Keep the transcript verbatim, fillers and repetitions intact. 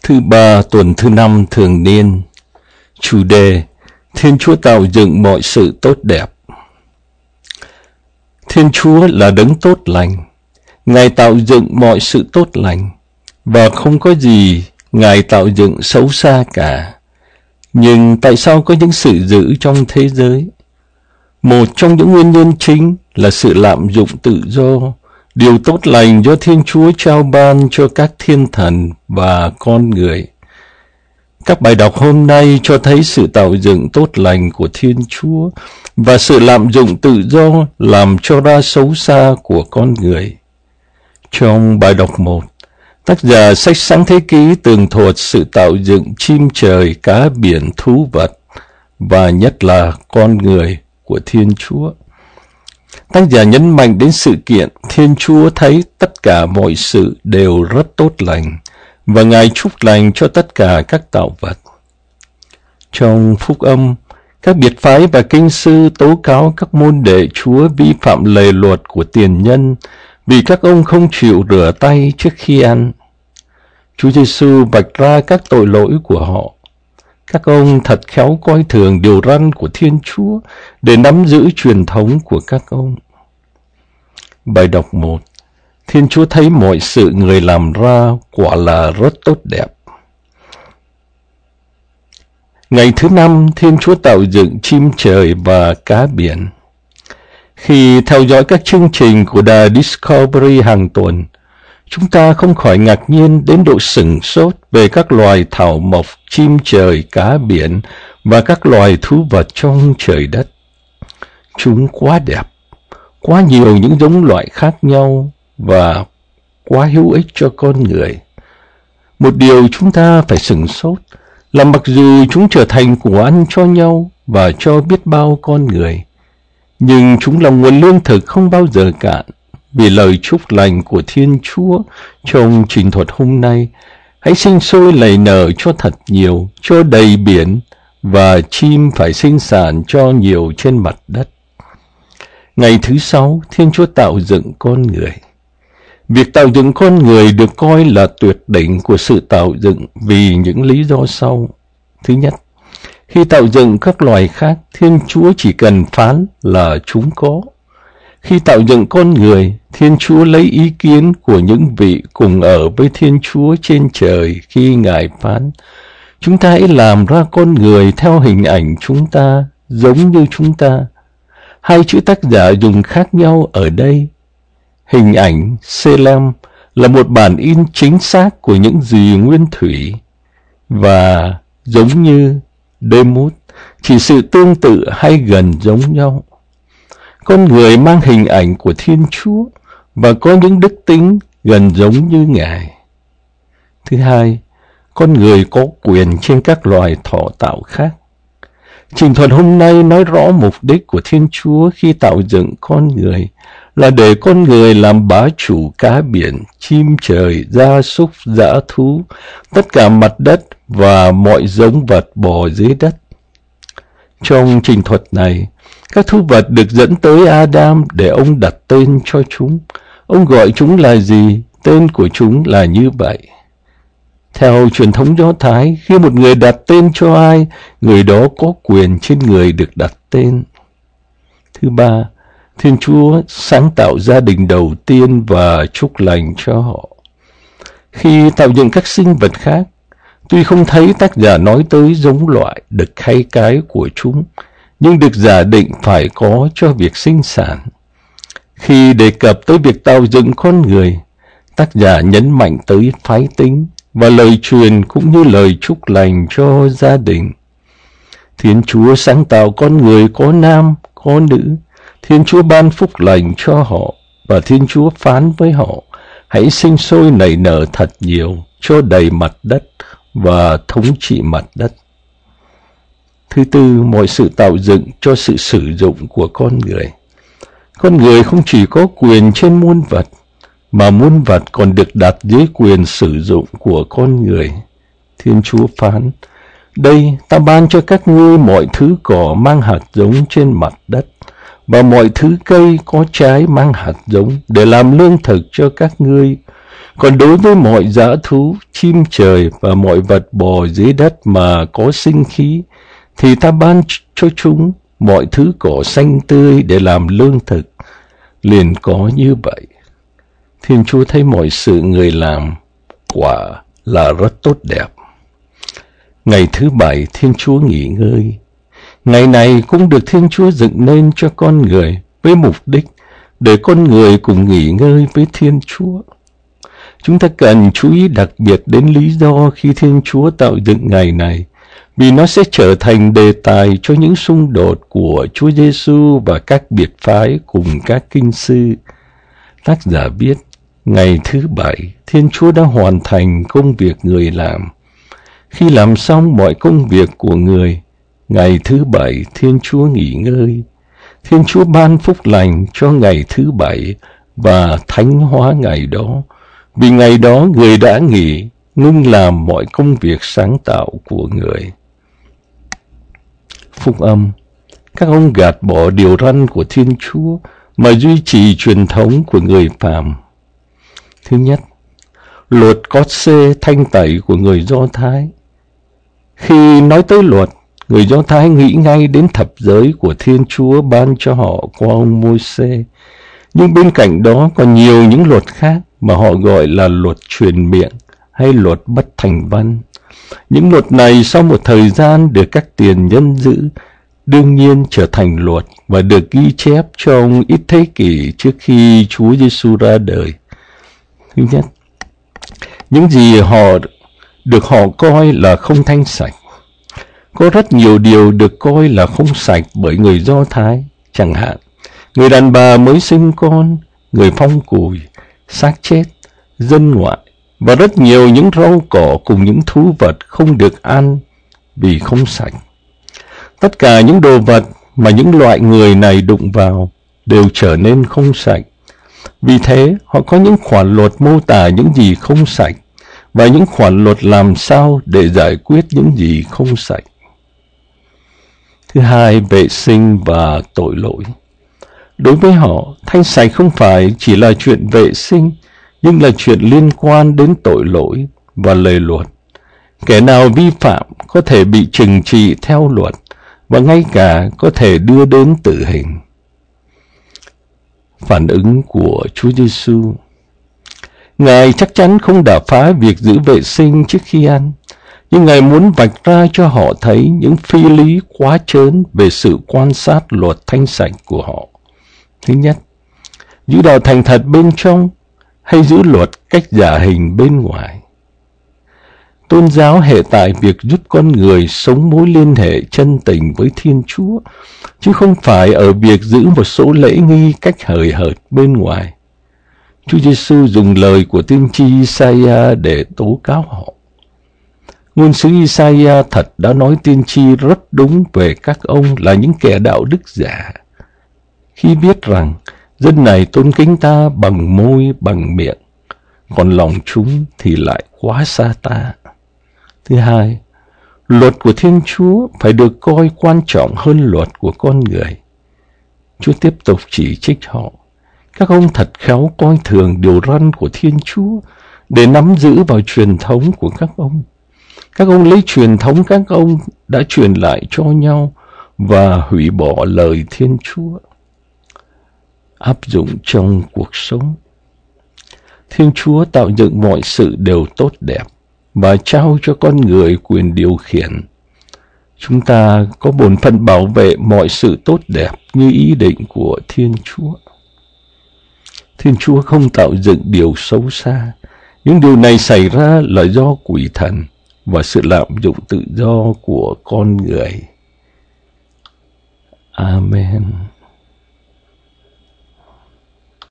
Thứ ba tuần thứ năm thường niên. Chủ đề: Thiên Chúa tạo dựng mọi sự tốt đẹp. Thiên Chúa là đấng tốt lành. Ngài tạo dựng mọi sự tốt lành, và không có gì Ngài tạo dựng xấu xa cả. Nhưng tại sao có những sự dữ trong thế giới? Một trong những nguyên nhân chính là sự lạm dụng tự do, điều tốt lành do Thiên Chúa trao ban cho các thiên thần và con người. Các bài đọc hôm nay cho thấy sự tạo dựng tốt lành của Thiên Chúa và sự lạm dụng tự do làm cho ra xấu xa của con người. Trong bài đọc một, tác giả sách Sáng Thế Ký tường thuật sự tạo dựng chim trời, cá biển, thú vật và nhất là con người của Thiên Chúa. Tác giả nhấn mạnh đến sự kiện Thiên Chúa thấy tất cả mọi sự đều rất tốt lành và Ngài chúc lành cho tất cả các tạo vật. Trong phúc âm, các biệt phái và kinh sư tố cáo các môn đệ Chúa vi phạm lề luật của tiền nhân vì các ông không chịu rửa tay trước khi ăn. Chúa Giêsu vạch ra các tội lỗi của họ. Các ông thật khéo coi thường điều răn của Thiên Chúa để nắm giữ truyền thống của các ông. Bài đọc một. Thiên Chúa thấy mọi sự người làm ra quả là rất tốt đẹp. Ngày thứ năm, Thiên Chúa tạo dựng chim trời và cá biển. Khi theo dõi các chương trình của đài Discovery hàng tuần, chúng ta không khỏi ngạc nhiên đến độ sửng sốt về các loài thảo mộc, chim trời, cá biển và các loài thú vật trong trời đất. Chúng quá đẹp, quá nhiều những giống loại khác nhau và quá hữu ích cho con người. Một điều chúng ta phải sửng sốt là mặc dù chúng trở thành của ăn cho nhau và cho biết bao con người, nhưng chúng là nguồn lương thực không bao giờ cạn. Vì lời chúc lành của Thiên Chúa trong trình thuật hôm nay, hãy sinh sôi nảy nở cho thật nhiều, cho đầy biển, và chim phải sinh sản cho nhiều trên mặt đất. Ngày thứ sáu, Thiên Chúa tạo dựng con người. Việc tạo dựng con người được coi là tuyệt đỉnh của sự tạo dựng vì những lý do sau. Thứ nhất, khi tạo dựng các loài khác, Thiên Chúa chỉ cần phán là chúng có. Khi tạo dựng con người, Thiên Chúa lấy ý kiến của những vị cùng ở với Thiên Chúa trên trời khi Ngài phán: chúng ta hãy làm ra con người theo hình ảnh chúng ta, giống như chúng ta. Hai chữ tác giả dùng khác nhau ở đây. Hình ảnh Selem là một bản in chính xác của những gì nguyên thủy, và giống như Demut chỉ sự tương tự hay gần giống nhau. Con người mang hình ảnh của Thiên Chúa và có những đức tính gần giống như Ngài. Thứ hai, con người có quyền trên các loài thọ tạo khác. Trình thuật hôm nay nói rõ mục đích của Thiên Chúa khi tạo dựng con người là để con người làm bá chủ cá biển, chim trời, gia súc, dã thú, tất cả mặt đất và mọi giống vật bò dưới đất. Trong trình thuật này, các thú vật được dẫn tới Adam để ông đặt tên cho chúng. Ông gọi chúng là gì? Tên của chúng là như vậy. Theo truyền thống Do Thái, khi một người đặt tên cho ai, người đó có quyền trên người được đặt tên. Thứ ba, Thiên Chúa sáng tạo gia đình đầu tiên và chúc lành cho họ. Khi tạo dựng các sinh vật khác, tuy không thấy tác giả nói tới giống loại, đực hay cái của chúng, nhưng được giả định phải có cho việc sinh sản. Khi đề cập tới việc tạo dựng con người, tác giả nhấn mạnh tới phái tính và lời truyền cũng như lời chúc lành cho gia đình. Thiên Chúa sáng tạo con người có nam, có nữ. Thiên Chúa ban phúc lành cho họ, và Thiên Chúa phán với họ: hãy sinh sôi nảy nở thật nhiều, cho đầy mặt đất và thống trị mặt đất. Thứ tư, mọi sự tạo dựng cho sự sử dụng của con người. Con người không chỉ có quyền trên muôn vật, mà muôn vật còn được đặt dưới quyền sử dụng của con người. Thiên Chúa phán: đây, ta ban cho các ngươi mọi thứ cỏ mang hạt giống trên mặt đất, và mọi thứ cây có trái mang hạt giống để làm lương thực cho các ngươi, Còn đối với mọi dã thú, chim trời và mọi vật bò dưới đất mà có sinh khí, thì ta ban cho chúng mọi thứ cỏ xanh tươi để làm lương thực. Liền có như vậy. Thiên Chúa thấy mọi sự người làm quả là rất tốt đẹp. Ngày thứ bảy, Thiên Chúa nghỉ ngơi. Ngày này cũng được Thiên Chúa dựng nên cho con người với mục đích để con người cùng nghỉ ngơi với Thiên Chúa. Chúng ta cần chú ý đặc biệt đến lý do khi Thiên Chúa tạo dựng ngày này, vì nó sẽ trở thành đề tài cho những xung đột của Chúa Giêsu và các biệt phái cùng các kinh sư. Tác giả viết, ngày thứ bảy, Thiên Chúa đã hoàn thành công việc người làm. Khi làm xong mọi công việc của người, ngày thứ bảy Thiên Chúa nghỉ ngơi. Thiên Chúa ban phúc lành cho ngày thứ bảy và thánh hóa ngày đó, vì ngày đó người đã nghỉ, ngưng làm mọi công việc sáng tạo của người. Phúc âm, các ông gạt bỏ điều răn của Thiên Chúa mà duy trì truyền thống của người phàm. Thứ nhất, luật có xê thanh tẩy của người Do Thái. Khi nói tới luật, người Do Thái nghĩ ngay đến thập giới của Thiên Chúa ban cho họ qua ông Môi-se. Nhưng bên cạnh đó còn nhiều những luật khác mà họ gọi là luật truyền miệng hay luật bất thành văn. Những luật này sau một thời gian được các tiền nhân giữ, đương nhiên trở thành luật và được ghi chép trong ít thế kỷ trước khi Chúa Giêsu ra đời. Thứ nhất, những gì họ được họ coi là không thanh sạch. Có rất nhiều điều được coi là không sạch bởi người Do Thái, chẳng hạn người đàn bà mới sinh con, người phong cùi, xác chết, dân ngoại và rất nhiều những rau cỏ cùng những thú vật không được ăn vì không sạch. Tất cả những đồ vật mà những loại người này đụng vào đều trở nên không sạch. Vì thế, họ có những khoản luật mô tả những gì không sạch và những khoản luật làm sao để giải quyết những gì không sạch. Thứ hai, vệ sinh và tội lỗi. Đối với họ, thanh sạch không phải chỉ là chuyện vệ sinh, nhưng là chuyện liên quan đến tội lỗi và lề luật. Kẻ nào vi phạm có thể bị trừng trị theo luật và ngay cả có thể đưa đến tử hình. Phản ứng của Chúa Giêsu. Ngài chắc chắn không đả phá việc giữ vệ sinh trước khi ăn, nhưng Ngài muốn vạch ra cho họ thấy những phi lý quá trớn về sự quan sát luật thanh sạch của họ. Thứ nhất, giữ đạo thành thật bên trong hay giữ luật cách giả hình bên ngoài. Tôn giáo hệ tại việc giúp con người sống mối liên hệ chân tình với Thiên Chúa, chứ không phải ở việc giữ một số lễ nghi cách hời hợt bên ngoài. Chúa Giêsu dùng lời của tiên tri Isaiah để tố cáo họ. Ngôn sứ Isaiah thật đã nói tiên tri rất đúng về các ông là những kẻ đạo đức giả, khi biết rằng dân này tôn kính ta bằng môi bằng miệng, còn lòng chúng thì lại quá xa ta. Thứ hai, luật của Thiên Chúa phải được coi quan trọng hơn luật của con người. Chúa tiếp tục chỉ trích họ. Các ông thật khéo coi thường điều răn của Thiên Chúa để nắm giữ vào truyền thống của các ông. Các ông lấy truyền thống các ông đã truyền lại cho nhau và hủy bỏ lời Thiên Chúa. Áp dụng trong cuộc sống. Thiên Chúa tạo dựng mọi sự đều tốt đẹp và trao cho con người quyền điều khiển. Chúng ta có bổn phận bảo vệ mọi sự tốt đẹp như ý định của Thiên Chúa. Thiên Chúa không tạo dựng điều xấu xa. Những điều này xảy ra là do quỷ thần và sự lạm dụng tự do của con người. Amen.